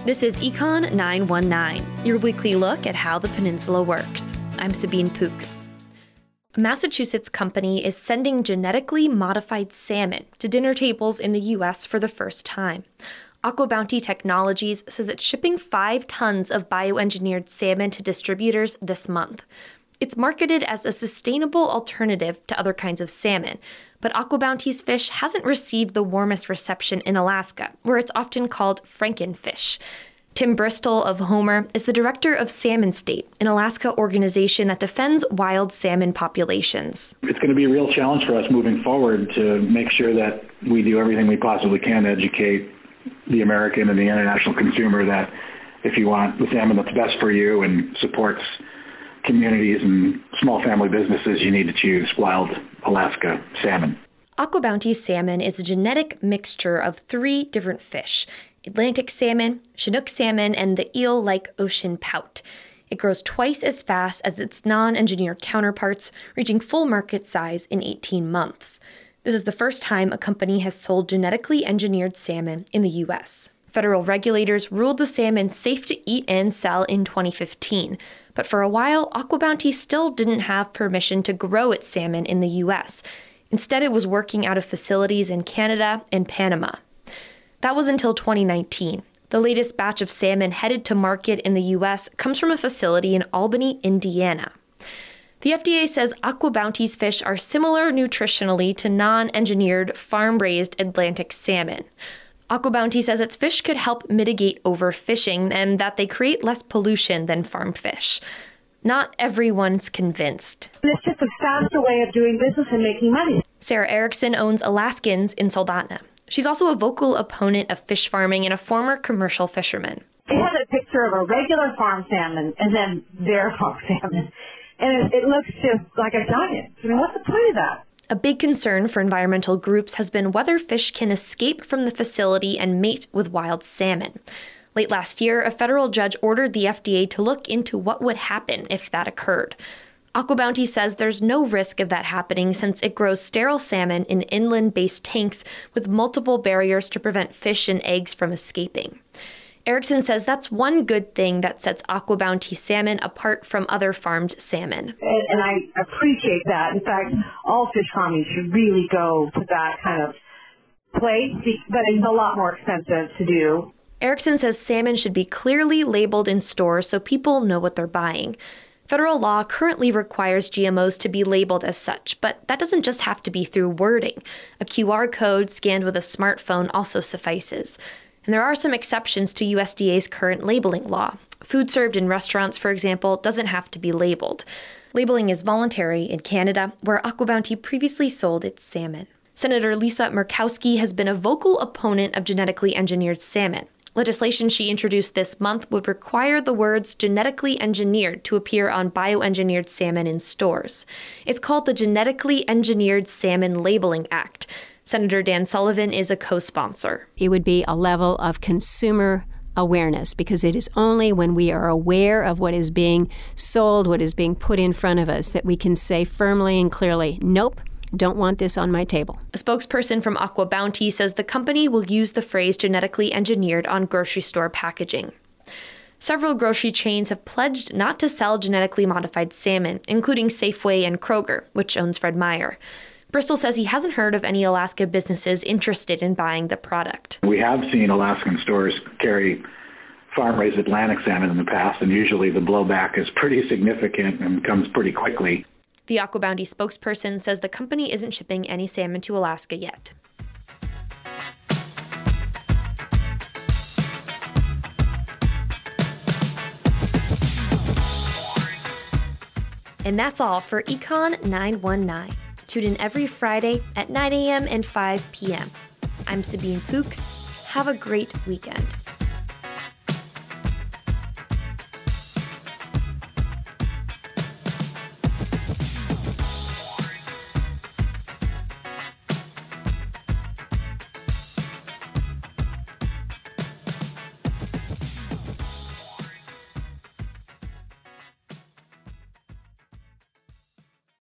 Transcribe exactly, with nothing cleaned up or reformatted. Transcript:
This is Econ nine one nine, your weekly look at how the peninsula works. I'm Sabine Pooks. A Massachusetts company is sending genetically modified salmon to dinner tables in the U S for the first time. AquaBounty Technologies says it's shipping five tons of bioengineered salmon to distributors this month. It's marketed as a sustainable alternative to other kinds of salmon, but AquaBounty's fish hasn't received the warmest reception in Alaska, where it's often called frankenfish. Tim Bristol of Homer is the director of Salmon State, an Alaska organization that defends wild salmon populations. It's going to be a real challenge for us moving forward to make sure that we do everything we possibly can to educate the American and the international consumer that if you want the salmon that's best for you and supports communities and small family businesses, you need to choose wild Alaska salmon. AquaBounty's salmon is a genetic mixture of three different fish: Atlantic salmon, Chinook salmon, and the eel-like ocean pout. It grows twice as fast as its non-engineered counterparts, reaching full market size in eighteen months. This is the first time a company has sold genetically engineered salmon in the U S. Federal regulators ruled the salmon safe to eat and sell in twenty fifteen, but for a while, AquaBounty still didn't have permission to grow its salmon in the U S. Instead, it was working out of facilities in Canada and Panama. That was until twenty nineteen. The latest batch of salmon headed to market in the U S comes from a facility in Albany, Indiana. The F D A says AquaBounty's fish are similar nutritionally to non-engineered, farm-raised Atlantic salmon. AquaBounty says its fish could help mitigate overfishing and that they create less pollution than farm fish. Not everyone's convinced. It's just a faster way of doing business and making money. Sarah Erickson owns Alaskans in Soldotna. She's also a vocal opponent of fish farming and a former commercial fisherman. They had a picture of a regular farm salmon and then their farm salmon. And it, it looks just like a giant. I mean, what's the point of that? A big concern for environmental groups has been whether fish can escape from the facility and mate with wild salmon. Late last year, a federal judge ordered the F D A to look into what would happen if that occurred. AquaBounty says there's no risk of that happening since it grows sterile salmon in inland-based tanks with multiple barriers to prevent fish and eggs from escaping. Erickson says that's one good thing that sets AquaBounty salmon apart from other farmed salmon. And, and I appreciate that. In fact, all fish farming should really go to that kind of place, but it's a lot more expensive to do. Erickson says salmon should be clearly labeled in stores so people know what they're buying. Federal law currently requires G M Os to be labeled as such, but that doesn't just have to be through wording. A Q R code scanned with a smartphone also suffices. And there are some exceptions to U S D A's current labeling law. Food served in restaurants, for example, doesn't have to be labeled. Labeling is voluntary in Canada, where AquaBounty previously sold its salmon. Senator Lisa Murkowski has been a vocal opponent of genetically engineered salmon. Legislation she introduced this month would require the words genetically engineered to appear on bioengineered salmon in stores. It's called the Genetically Engineered Salmon Labeling Act. Senator Dan Sullivan is a co-sponsor. It would be a level of consumer awareness, because it is only when we are aware of what is being sold, what is being put in front of us, that we can say firmly and clearly, nope, don't want this on my table. A spokesperson from AquaBounty says the company will use the phrase genetically engineered on grocery store packaging. Several grocery chains have pledged not to sell genetically modified salmon, including Safeway and Kroger, which owns Fred Meyer. Bristol says he hasn't heard of any Alaska businesses interested in buying the product. We have seen Alaskan stores carry farm-raised Atlantic salmon in the past, and usually the blowback is pretty significant and comes pretty quickly. The AquaBounty spokesperson says the company isn't shipping any salmon to Alaska yet. And that's all for Econ nine one nine. Tune in every Friday at nine a.m. and five p.m. I'm Sabine Pooks. Have a great weekend.